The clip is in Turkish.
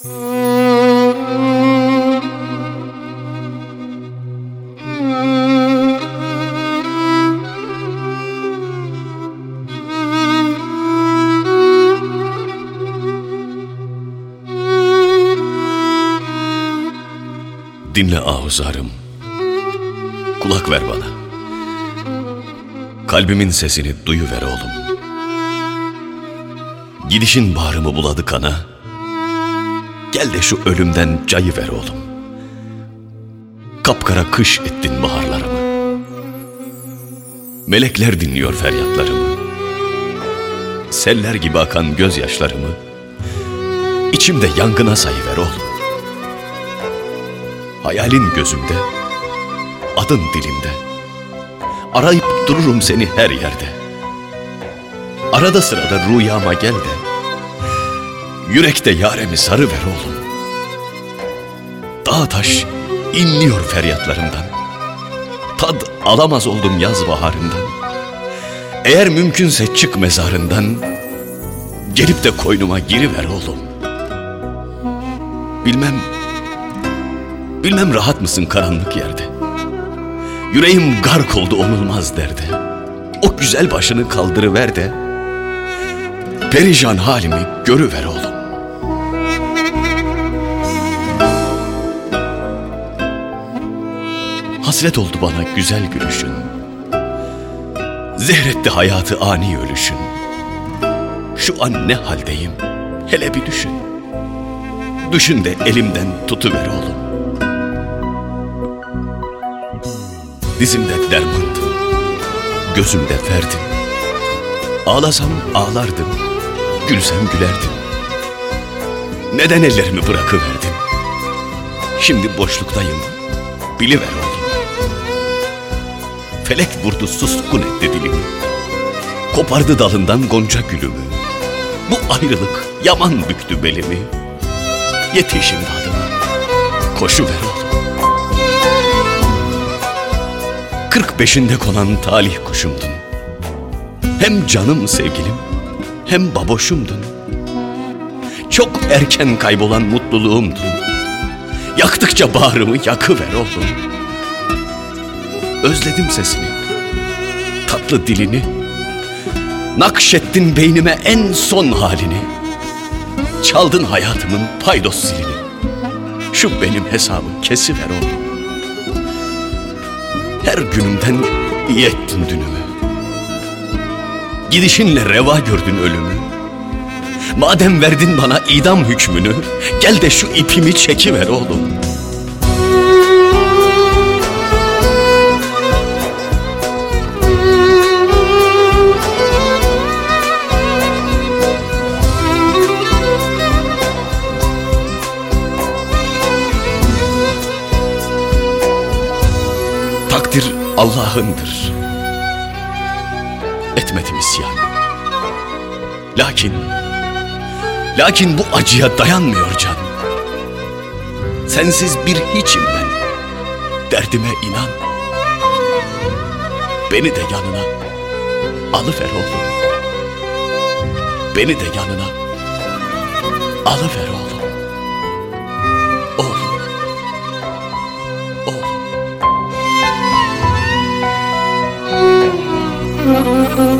Dinle ahuzarım, kulak ver bana. Kalbimin sesini duyuver oğlum. Gidişin bağrımı buladı kana. Gel de şu ölümden cayıver oğlum. Kapkara kış ettin baharlarımı. Melekler dinliyor feryatlarımı. Seller gibi akan gözyaşlarımı. İçimde yangına sayıver oğlum. Hayalin gözümde, adın dilimde. Arayıp dururum seni her yerde. Arada sırada rüyama gel de yürekte yaremi sarıver oğlum. Dağ taş inliyor feryatlarımdan. Tad alamaz oldum yaz baharından. Eğer mümkünse çık mezarından, gelip de koynuma giriver oğlum. Bilmem rahat mısın karanlık yerde. Yüreğim gark oldu onulmaz derde. O güzel başını kaldırıver de perişan halimi görüver oğlum. Hasret oldu bana güzel gülüşün. Zehretti hayatı ani ölüşün. Şu an ne haldeyim hele bir düşün. Düşün de elimden tutuver oğlum. Dizimde dermandım, gözümde ferdim. Ağlasam ağlardım, gülsem gülerdim. Neden ellerimi bırakıverdin? Şimdi boşluktayım, biliver oğlum. Felek vurdu suskun etti dilimi. Kopardı dalından gonca gülümü. Bu ayrılık yaman büktü belimi. Yetiş imdadıma, koşuver oğlum. 45'inde konan talih kuşumdun. Hem canım sevgilim, hem baboşumdun. Çok erken kaybolan mutluluğumdun. Yaktıkça bağrımı yakıver oğlum. Özledim sesini, tatlı dilini. Nakşettin beynime en son halini. Çaldın hayatımın paydos zilini. Şu benim hesabı kesiver oğlum. Her günümden iyi ettin dünümü. Gidişinle reva gördün ölümü. Madem verdin bana idam hükmünü, gel de şu ipimi çekiver oğlum. Takdir Allah'ındır. Etmedim isyan. Lakin bu acıya dayanmıyor can. Sensiz bir hiçim ben. Derdime inan. Beni de yanına alıver oğlum. Beni de yanına alıver oğlum. Oğlum. Oğlum.